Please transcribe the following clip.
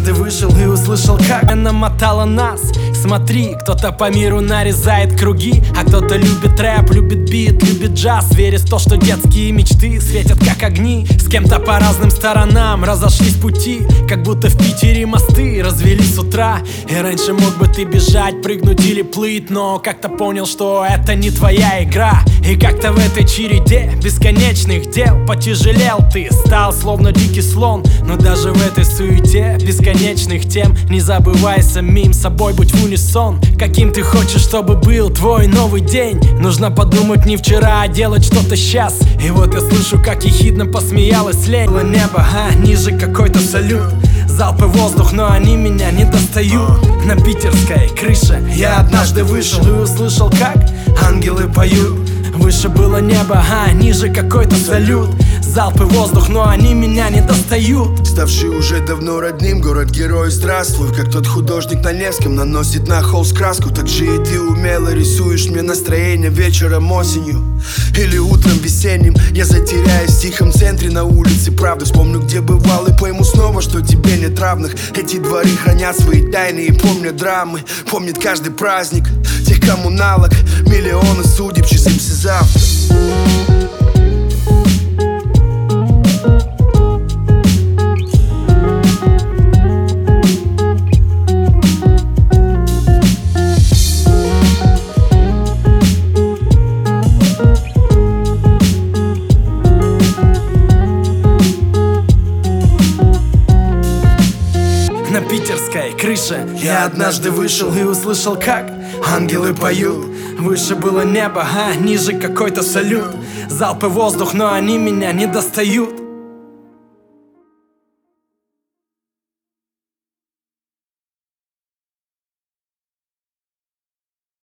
однажды вышел и услышал, как она мотала нас. Смотри, кто-то по миру нарезает круги, а кто-то любит рэп, любит бит, любит джаз, верит в то, что детские мечты светят как огни. С кем-то по разным сторонам разошлись пути, как будто в Питере мосты развелись с утра. И раньше мог бы ты бежать, прыгнуть или плыть, но как-то понял, что это не твоя игра. И как-то в этой череде бесконечных дел потяжелел ты, стал словно дикий слон. Но даже в этой суете бесконечных тем не забывай самим собой быть в унисон. Каким ты хочешь, чтобы был твой новый день? Нужно подумать не вчера, а делать что-то сейчас. И вот я слышу, как ехидно посмеялась лень. Было небо, ниже какой-то салют, залпы воздух, но они меня не достают. На питерской крыше я однажды вышел и услышал, как ангелы поют. Выше было небо, ниже какой-то салют, залпы воздух, но они меня не достают. Ставший уже давно родным город-герой, здравствуй. Как тот художник на Невском наносит на холст краску, так же и ты умело рисуешь мне настроение вечером осенью или утром весенним. Я затеряюсь в тихом центре на улице правды, вспомню, где бывал, и пойму снова, что тебе нет равных. Эти дворы хранят свои тайны и помнят драмы, помнит каждый праздник тех коммуналок, миллионы судеб, числимся завтра. На питерской крыше я однажды вышел и услышал, как ангелы поют. Выше было небо, ниже какой-то салют, залпы воздух, но они меня не достают.